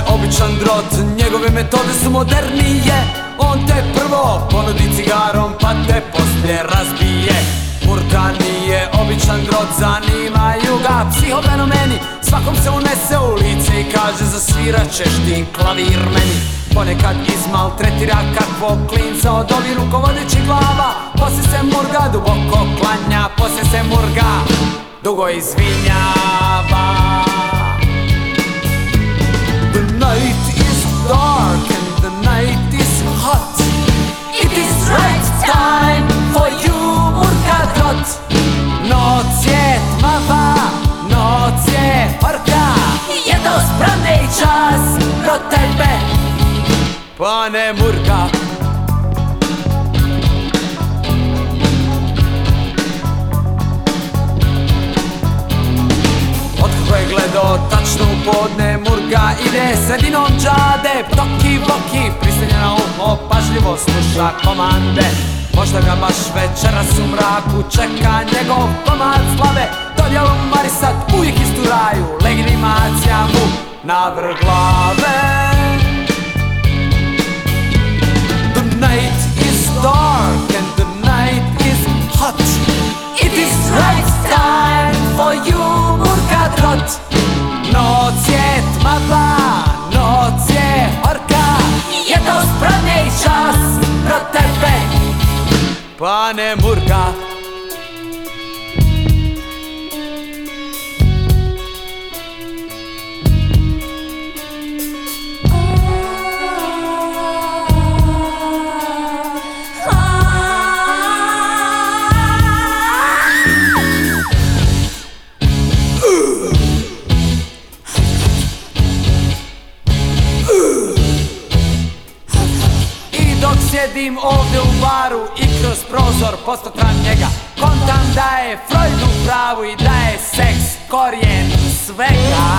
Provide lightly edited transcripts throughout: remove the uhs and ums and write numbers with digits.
običan drot, njegove metode su modernije. On te prvo ponudi cigarom pa te poslije razbije. Murka nije običan drot, zanimaju ga psihofenomeni. Svakom se unese u lice i kaže zasvirat ćeš ti klavir meni. Ponekad izmaltretira kakvog klinca od ovih rukovodećih glava. Poslije se murga, duboko klanja, poslije se murga, dugo izvinjava. The night is dark and the night is hot. It is right time for you, murka drot. Noc je tmava, noc je orka. Jednostrannej čas pro tebe, pane murka. Otkako je gledao tačno u podne, murga ide sredinom džade. Ptoki boki prislanja na uho, pažljivo sluša komande. Možda ga baš večeras u mraku čeka njegov komad slave. Dodjelu marisat uvijek isturaju, legitimacija mu na vrh glave. The night is dark and the night is hot. It is right time for you, murka drot. Noc je tmava, noc je orka. Jednostrannej čas pro tebe, pane murka. Sjedim ovdje u baru i kroz prozor posmatram njega. Kontam da je Freud u pravu i da je seks korijen svega.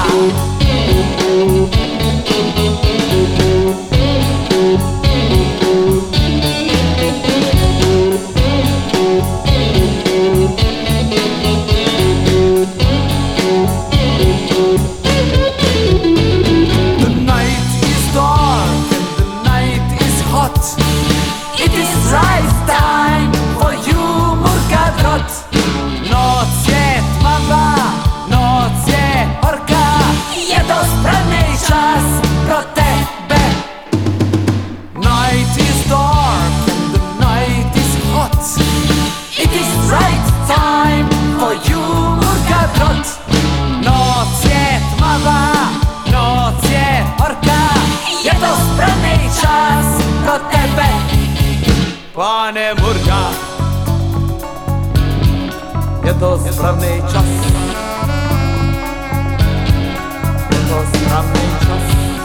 The night is dark and the night is hot. It is right time for you, murka drot. Noc je tmava, noc je orka. Jednostrannej čas pro tebe. Night is dark and the night is hot. It is right time for you, murka drot. Noc je tmava, noc je orka. Jednostrannej čas pro tebe, pane murka. Jednostrannej čas, jednostrannej čas.